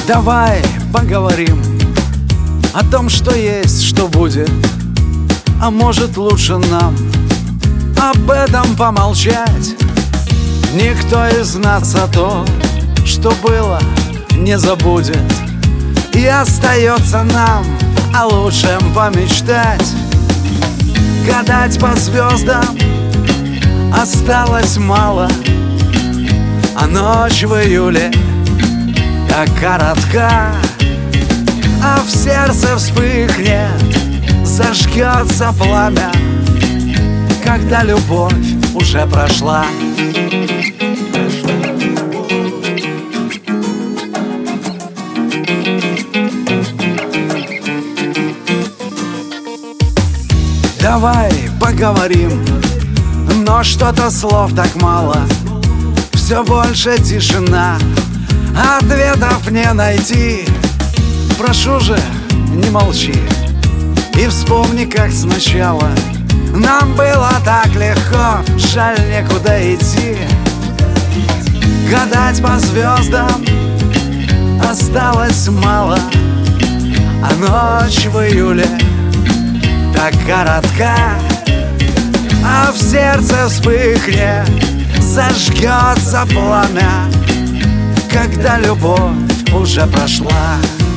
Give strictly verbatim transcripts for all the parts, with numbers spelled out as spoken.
Давай поговорим о том, что есть, что будет. А может, лучше нам об этом помолчать? Никто из нас о том, что было, не забудет. И остается нам о лучшем помечтать. Гадать по звездам осталось мало, а ночь в июле так коротка. А в сердце вспыхнет, зажгется пламя, когда любовь уже прошла. Давай поговорим, но что-то слов так мало. Все больше тишина, ответов не найти. Прошу же, не молчи и вспомни, как сначала нам было так легко, жаль, некуда идти. Гадать по звездам осталось мало, а ночь в июле так коротка. А в сердце вспыхнет, зажгется пламя, когда любовь уже прошла.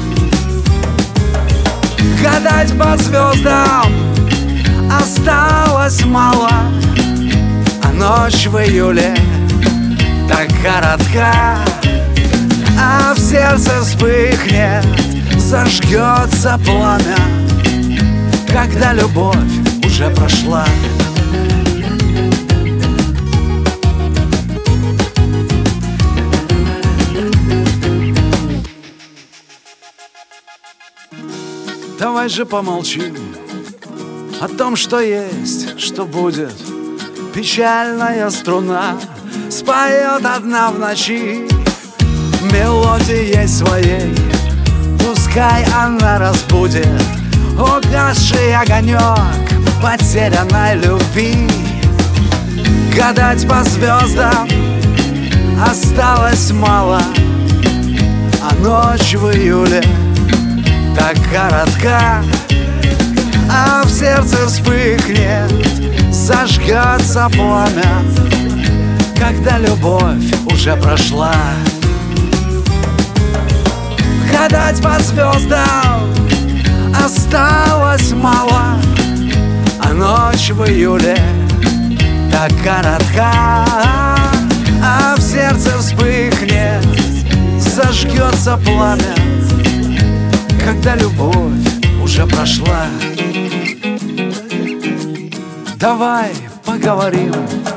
Гадать по звездам осталось мало, а ночь в июле так коротка. А в сердце вспыхнет, зажгется пламя, когда любовь уже прошла. Давай же помолчим о том, что есть, что будет. Печальная струна споет одна в ночи мелодией своей, пускай она разбудит угасший огонек потерянной любви. Гадать по звездам осталось мало, а ночь в июле так коротка. А в сердце вспыхнет, зажгется пламя, когда любовь уже прошла. Гадать по звездам осталось мало, а ночь в июле так коротка. А в сердце вспыхнет, зажгется пламя, когда любовь уже прошла. Давай поговорим